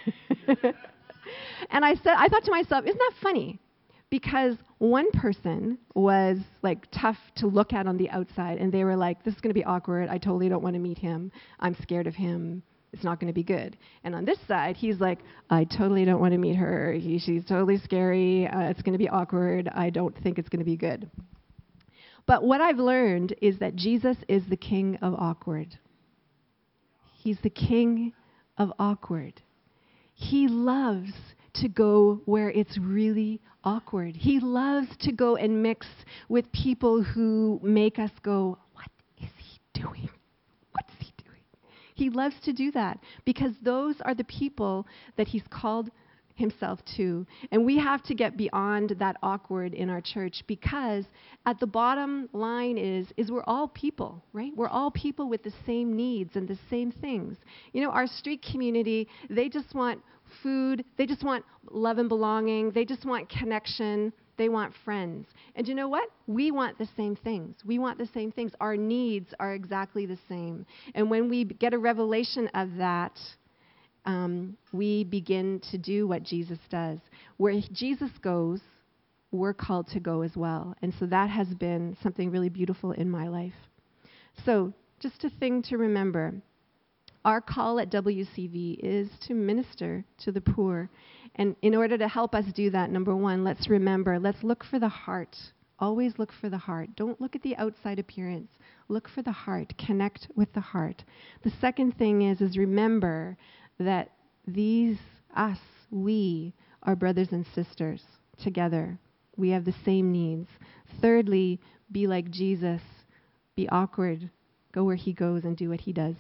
And I said, I thought to myself, isn't that funny? Because one person was like tough to look at on the outside, and they were like, this is going to be awkward. I totally don't want to meet him. I'm scared of him. It's not going to be good. And on this side, he's like, I totally don't want to meet her. He, she's totally scary. Uh, it's going to be awkward. I don't think it's going to be good. But what I've learned is that Jesus is the king of awkward. He's the king of awkward. He loves to go where it's really awkward. He loves to go and mix with people who make us go, what is he doing? What's he doing? He loves to do that because those are the people that he's called himself to. And we have to get beyond that awkward in our church, because at the bottom line is, is we're all people, right? We're all people with the same needs and the same things. You know, our street community, they just want food, they just want love and belonging, they just want connection, they want friends. And you know what? We want the same things. We want the same things. Our needs are exactly the same. And when we get a revelation of that, Um, we begin to do what Jesus does. Where Jesus goes, we're called to go as well. And so that has been something really beautiful in my life. So just a thing to remember. Our call at W C V is to minister to the poor. And in order to help us do that, number one, let's remember, let's look for the heart. Always look for the heart. Don't look at the outside appearance. Look for the heart. Connect with the heart. The second thing is, is remember that these, us, we are brothers and sisters together. We have the same needs. Thirdly, be like Jesus. Be awkward. Go where he goes and do what he does.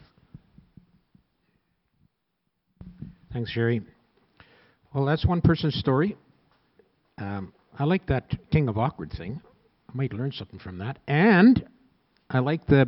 Thanks, Sherry. Well, that's one person's story. Um, I like that King of Awkward thing. I might learn something from that. And I like the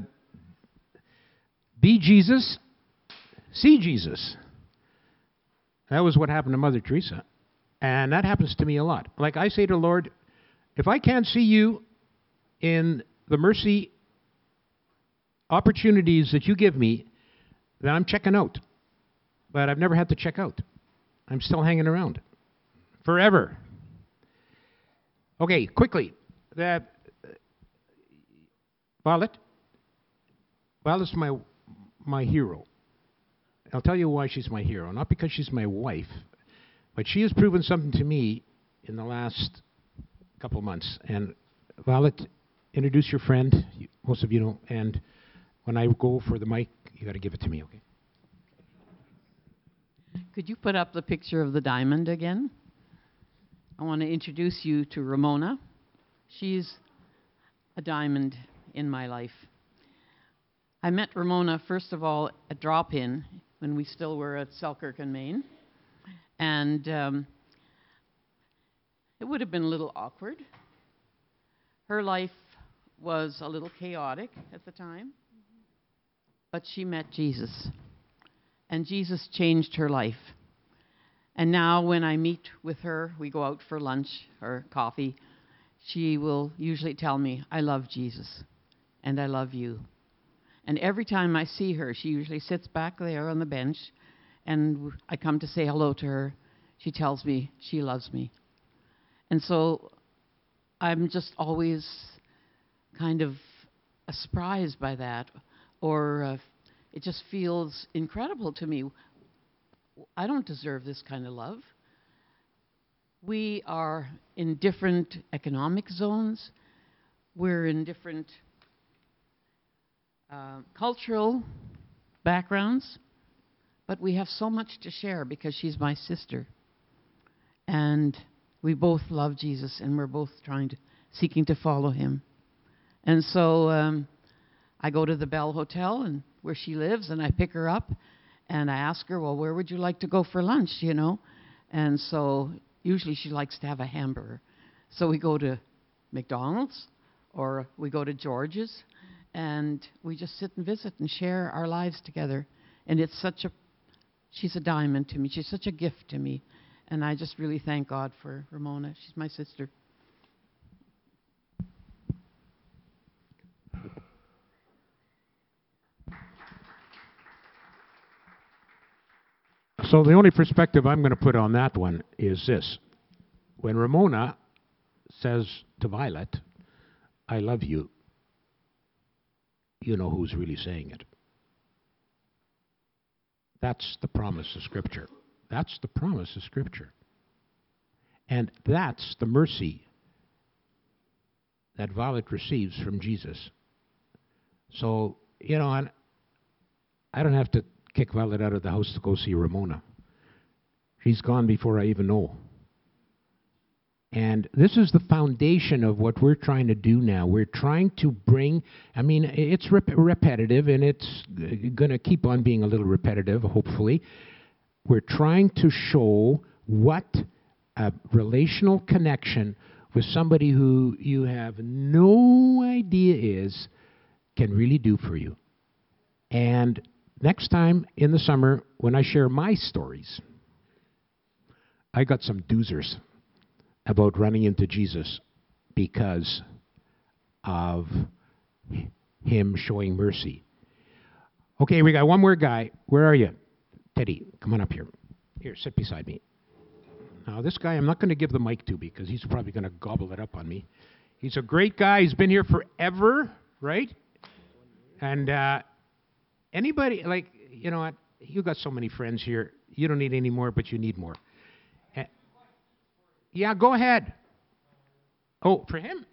be Jesus, see Jesus. That was what happened to Mother Teresa. And that happens to me a lot. Like I say to the Lord, if I can't see you in the mercy opportunities that you give me, then I'm checking out. But I've never had to check out. I'm still hanging around. Forever. Okay, quickly. That uh, Violet. Violet's my my hero. I'll tell you why she's my hero. Not because she's my wife, but she has proven something to me in the last couple of months. And Violet, introduce your friend. You, most of you don't. And when I go for the mic, you got to give it to me, okay? Could you put up the picture of the diamond again? I want to introduce you to Ramona. She's a diamond in my life. I met Ramona, first of all, at Drop-In when we still were at Selkirk in Maine. And um, it would have been a little awkward. Her life was a little chaotic at the time. But she met Jesus. And Jesus changed her life. And now when I meet with her, we go out for lunch or coffee, she will usually tell me, I love Jesus and I love you. And every time I see her, she usually sits back there on the bench and I come to say hello to her. She tells me she loves me. And so I'm just always kind of surprised by that, or uh, it just feels incredible to me. I don't deserve this kind of love. We are in different economic zones. We're in different uh, cultural backgrounds. But we have so much to share because she's my sister. And we both love Jesus, and we're both trying to, seeking to follow him. And so um, I go to the Bell Hotel and where she lives, and I pick her up. And I ask her, well, where would you like to go for lunch, you know? And so usually she likes to have a hamburger. So we go to McDonald's or we go to George's, and we just sit and visit and share our lives together. And it's such a, she's a diamond to me. She's such a gift to me. And I just really thank God for Ramona. She's my sister. So the only perspective I'm going to put on that one is this. When Ramona says to Violet, I love you, you know who's really saying it. That's the promise of Scripture. That's the promise of Scripture. And that's the mercy that Violet receives from Jesus. So, you know, I, I don't have to kick Violet out of the house to go see Ramona. She's gone before I even know. And this is the foundation of what we're trying to do now. We're trying to bring, I mean, it's rep- repetitive, and it's going to keep on being a little repetitive, hopefully. We're trying to show what a relational connection with somebody who you have no idea is can really do for you. And next time in the summer, when I share my stories, I got some doozers about running into Jesus because of him showing mercy. Okay, we got one more guy. Where are you? Teddy, come on up here. Here, sit beside me. Now, this guy I'm not going to give the mic to because he's probably going to gobble it up on me. He's a great guy. He's been here forever, right? And uh, anybody, like, you know what? You got so many friends here. You don't need any more, but you need more. Uh, yeah, go ahead. Oh, for him?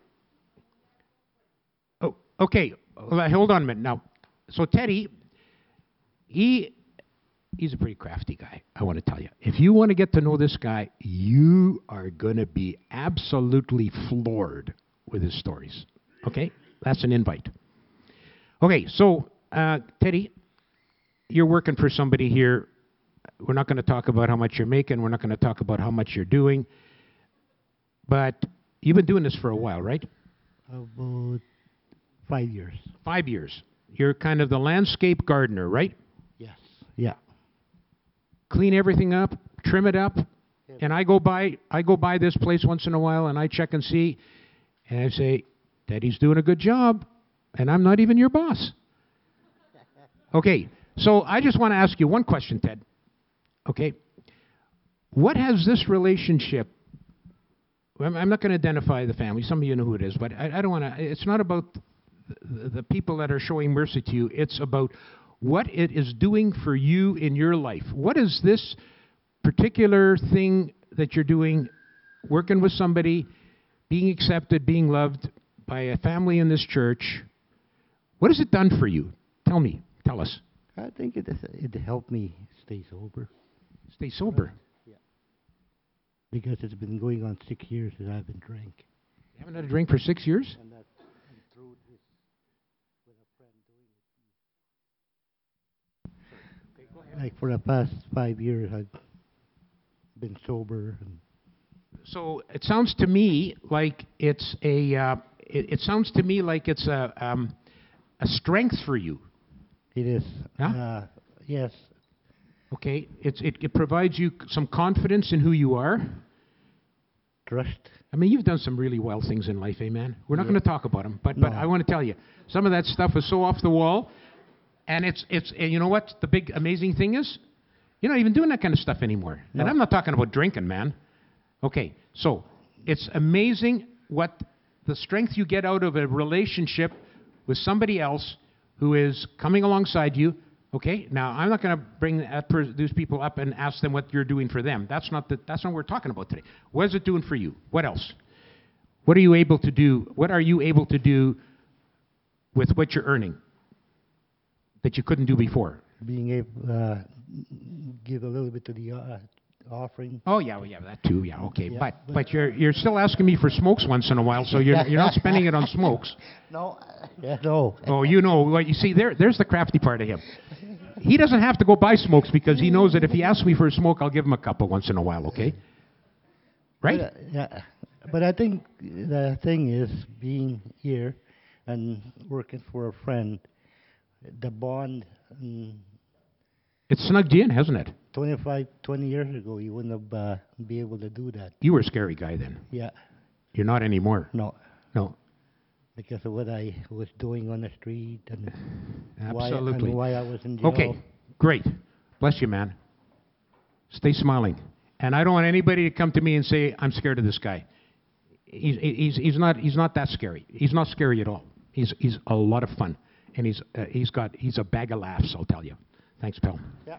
Oh, okay. Hold on a minute. Now, so Teddy, he... He's a pretty crafty guy, I want to tell you. If you want to get to know this guy, you are going to be absolutely floored with his stories. Okay? That's an invite. Okay, so, uh, Teddy, you're working for somebody here. We're not going to talk about how much you're making. We're not going to talk about how much you're doing. But you've been doing this for a while, right? About five years. Five years. You're kind of the landscape gardener, right? Yes. Yeah. Clean everything up, trim it up, yes. And I go by I go by this place once in a while and I check and see, and I say, Teddy's doing a good job, and I'm not even your boss. Okay, so I just want to ask you one question, Ted. Okay, what has this relationship, I'm, I'm not going to identify the family, some of you know who it is, but I, I don't want to, it's not about the, the people that are showing mercy to you, it's about what it is doing for you in your life. What is this particular thing that you're doing, working with somebody, being accepted, being loved by a family in this church? What has it done for you? Tell me. Tell us. I think it it helped me stay sober. Stay sober? Right. Yeah. Because it's been going on six years that I haven't drank. You haven't had a drink for six years? And that's through this with a friend doing it. Okay, go ahead. Like for the past five years, I've been sober. And so it sounds to me like it's a. Uh, it, it sounds to me like it's a um, a strength for you. It is. Huh? Uh, yes. Okay. It's it, it provides you some confidence in who you are. Trust. I mean, you've done some really well things in life, amen? We're not Yeah. going to talk about them, but No. but I want to tell you, some of that stuff is so off the wall, and it's it's and you know what the big amazing thing is? You're not even doing that kind of stuff anymore. No. And I'm not talking about drinking, man. Okay, so it's amazing what the strength you get out of a relationship with somebody else who is coming alongside you. Okay, now I'm not going to bring that per- those people up and ask them what you're doing for them. That's not the, that's not what we're talking about today. What is it doing for you? What else? What are you able to do? What are you able to do with what you're earning that you couldn't do before? Being able to uh, give a little bit to the uh, offering. Oh yeah, well, yeah, that too. Yeah, okay, Yeah, but, but- but you're you're still asking me for smokes once in a while, so you're you're not spending it on smokes. No. Uh, yeah, no. Oh, you know what? You see, there there's the crafty part of him. He doesn't have to go buy smokes because he knows that if he asks me for a smoke, I'll give him a couple once in a while. Okay, right? But, uh, yeah. But I think the thing is being here and working for a friend, the bond. Mm, It's snugged you in, hasn't it? twenty-five, twenty years ago, you wouldn't have uh, be able to do that. You were a scary guy then. Yeah. You're not anymore. No. No, Because of what I was doing on the street and why, absolutely. and why I was in jail. Okay, great. Bless you, man. Stay smiling. And I don't want anybody to come to me and say, I'm scared of this guy. He's, he's, he's, not, he's not that scary. He's not scary at all. He's, he's a lot of fun. And he's, uh, he's, got, he's a bag of laughs, I'll tell you. Thanks, pal. Yeah.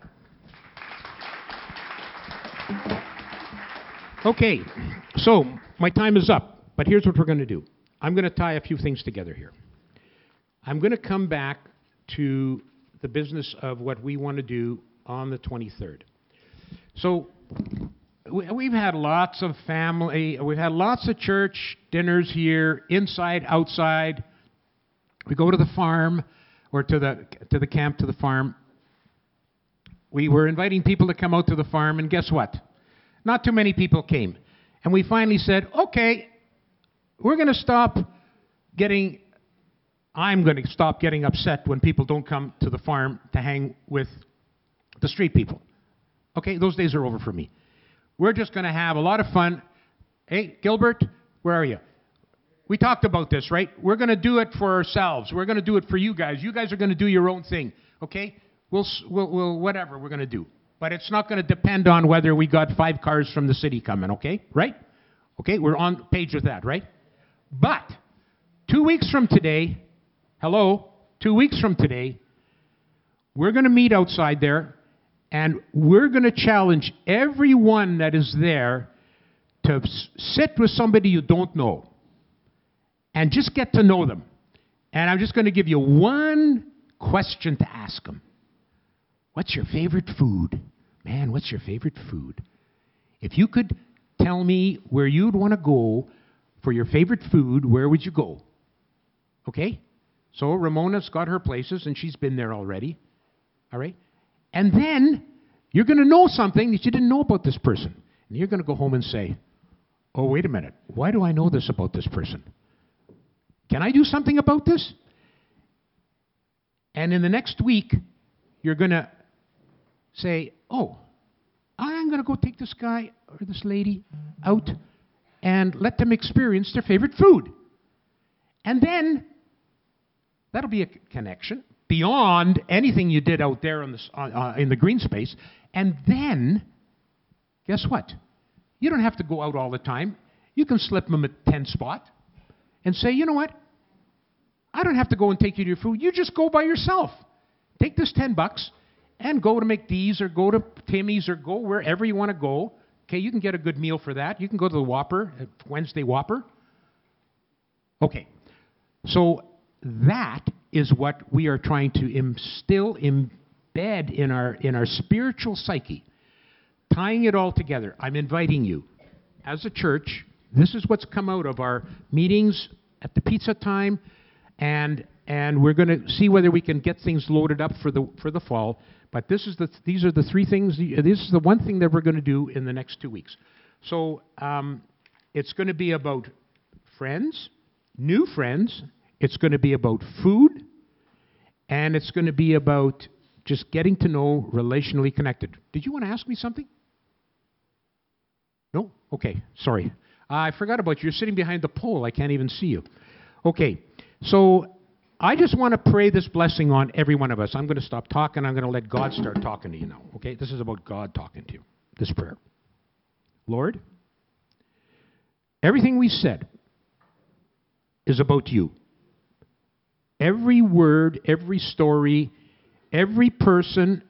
Okay, so my time is up. But here's what we're going to do. I'm going to tie a few things together here. I'm going to come back to the business of what we want to do on the twenty-third. So we, we've had lots of family, we've had lots of church dinners here, inside, outside. We go to the farm or to the to the camp, to the farm. We were inviting people to come out to the farm, and guess what? not too many people came. And we finally said, okay, we're going to stop getting, I'm going to stop getting upset when people don't come to the farm to hang with the street people. Okay, those days are over for me. We're just going to have a lot of fun. Hey, Gilbert, where are you? We talked about this, right? We're going to do it for ourselves. We're going to do it for you guys. You guys are going to do your own thing, okay? We'll, we'll, we'll whatever we're going to do. But it's not going to depend on whether we got five cars from the city coming, okay? Right? Okay, we're on page with that, right? But two weeks from today, hello, two weeks from today, we're going to meet outside there, and we're going to challenge everyone that is there to s- sit with somebody you don't know and just get to know them. And I'm just going to give you one question to ask them. What's your favorite food? Man, what's your favorite food? If you could tell me where you'd want to go for your favorite food, where would you go? Okay? So Ramona's got her places, and she's been there already. All right? And then you're going to know something that you didn't know about this person. And you're going to go home and say, oh, wait a minute. Why do I know this about this person? Can I do something about this? And in the next week, you're going to say, oh, I'm going to go take this guy or this lady out and let them experience their favorite food. And then that'll be a connection beyond anything you did out there on the, uh, in the green space. And then, guess what? You don't have to go out all the time. You can slip them a ten spot and say, you know what? I don't have to go and take you to your food. You just go by yourself. Take this ten bucks and go to McDee's or go to Timmy's or go wherever you want to go. Okay, you can get a good meal for that. You can go to the Whopper, Wednesday Whopper. Okay, so that is what we are trying to instill, embed in our in our spiritual psyche, tying it all together. I'm inviting you, as a church, this is what's come out of our meetings at the pizza time, and and we're going to see whether we can get things loaded up for the for the fall. But this is the these are the three things. This is the one thing that we're going to do in the next two weeks. So um, it's going to be about friends, new friends. It's going to be about food, and it's going to be about just getting to know, relationally connected. Did you want to ask me something? No? Okay, sorry. I forgot about you. You're sitting behind the pole. I can't even see you. Okay, so I just want to pray this blessing on every one of us. I'm going to stop talking. I'm going to let God start talking to you now. Okay, this is about God talking to you, this prayer. Lord, everything we said is about you. Every word, every story, every person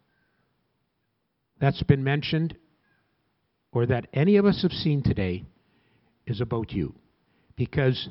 that's been mentioned or that any of us have seen today is about you. Because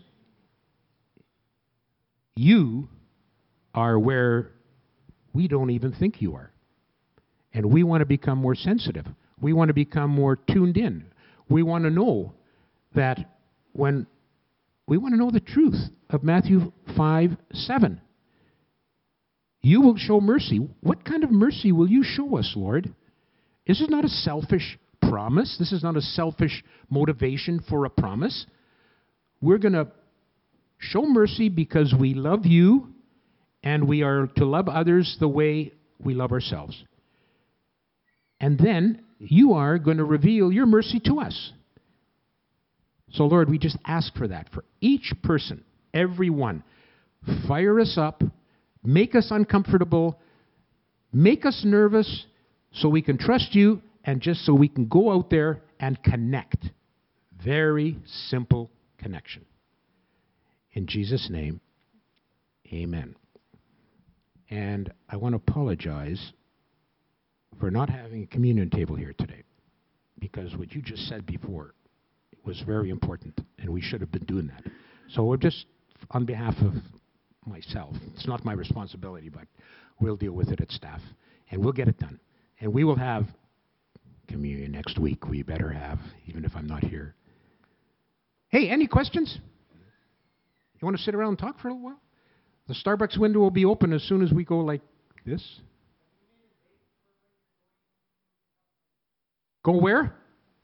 you are where we don't even think you are. And we want to become more sensitive. We want to become more tuned in. We want to know that when we want to know the truth of Matthew five seven. You will show mercy. What kind of mercy will you show us, Lord? This is not a selfish promise. This is not a selfish motivation for a promise. We're going to show mercy because we love you and we are to love others the way we love ourselves. And then you are going to reveal your mercy to us. So, Lord, we just ask for that for each person, every one. Fire us up, make us uncomfortable, make us nervous so we can trust you and just so we can go out there and connect. Very simple connection. In Jesus' name, amen. And I want to apologize for not having a communion table here today, because what you just said before was very important, and we should have been doing that. So we're just, on behalf of myself, it's not my responsibility, but we'll deal with it at staff, and we'll get it done. And we will have communion next week. We better have, even if I'm not here. Hey, any questions? You want to sit around and talk for a little while? The Starbucks window will be open as soon as we go like this. Go where?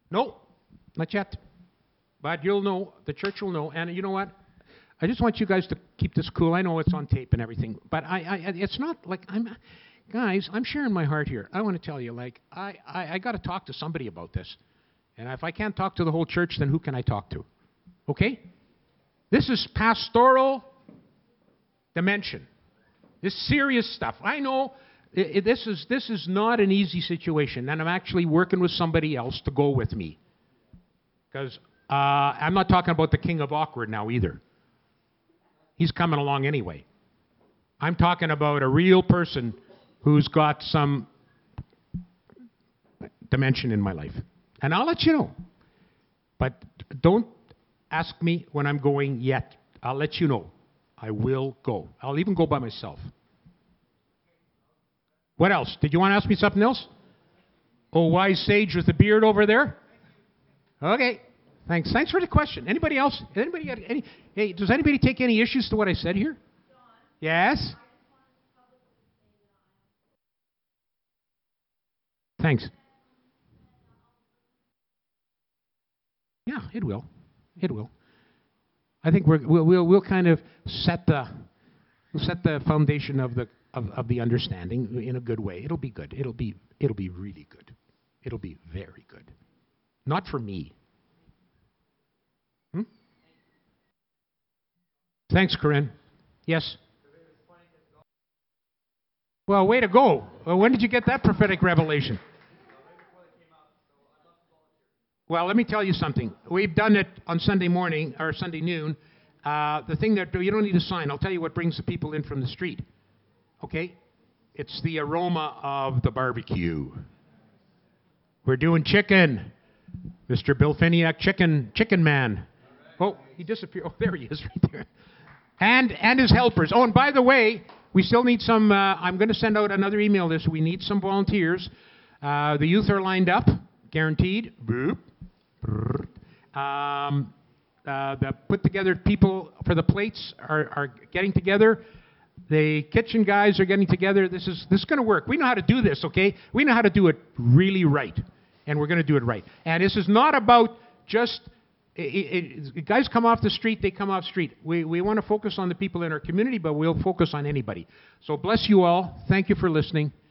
No, not yet. But you'll know, the church will know. And you know what? I just want you guys to keep this cool. I know it's on tape and everything. But I, I it's not like I'm, guys, I'm sharing my heart here. I want to tell you, like, I, I, I got to talk to somebody about this. And if I can't talk to the whole church, then who can I talk to? Okay? This is pastoral dimension. This serious stuff. I know it, it, this is this is not an easy situation, and I'm actually working with somebody else to go with me. Because uh, I'm not talking about the king of awkward now either. He's coming along anyway. I'm talking about a real person who's got some dimension in my life. And I'll let you know. But don't ask me when I'm going yet. I'll let you know. I will go. I'll even go by myself. What else? Did you want to ask me something else? Oh, wise sage with the beard over there? Okay. Thanks. Thanks for the question. Anybody else? Anybody got any? Hey, does anybody take any issues to what I said here? Yes? Thanks. Yeah, it will. It will. I think we're, we'll, we'll we'll kind of set the we'll set the foundation of the of, of the understanding in a good way. It'll be good. It'll be it'll be really good. It'll be very good. Not for me. Hmm? Thanks, Corinne. Yes. Well, way to go. Well, when did you get that prophetic revelation? Well, let me tell you something. We've done it on Sunday morning, or Sunday noon. Uh, the thing that you don't need to sign, I'll tell you what brings the people in from the street. Okay? It's the aroma of the barbecue. We're doing chicken. Mister Bill Finiak, chicken, chicken man. Oh, he disappeared. Oh, there he is right there. And, and his helpers. Oh, and by the way, we still need some, uh, I'm going to send out another email this. We need some volunteers. Uh, the youth are lined up, guaranteed. Boop. Um, uh, the put together people for the plates are, are getting together. The kitchen guys are getting together. This is this is going to work. We know how to do this, okay? We know how to do it really right, and we're going to do it right. And this is not about just it, it, guys come off the street. They come off the street. We we want to focus on the people in our community, but we'll focus on anybody. So bless you all. Thank you for listening.